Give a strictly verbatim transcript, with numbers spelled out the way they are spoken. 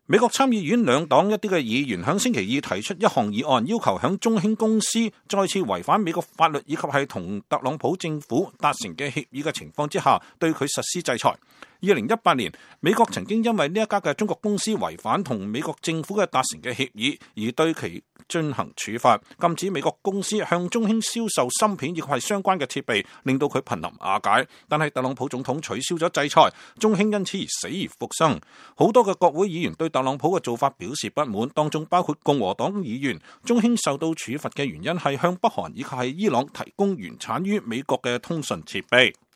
美國參議院兩黨一啲嘅議員響星期二提出一項議案，要求響中興公司再次違反美國法律以及係同特朗普政府達成嘅協議嘅情況之下，對佢實施制裁。二零一八年，美國曾經因為呢一家嘅中國公司違反同美國政府嘅達成嘅協議，而對其進行處罰，禁止美國公司向中興銷售芯片以及係相關嘅設備，令到佢瀕臨瓦解。但係特朗普總統取消咗制裁，中興因此而死而復生。好多嘅國會議員對特朗普嘅做法表示不滿，當中包括共和黨議員。中興受到處罰嘅原因係向北韓以及係伊朗提供原產於美國嘅通訊設備。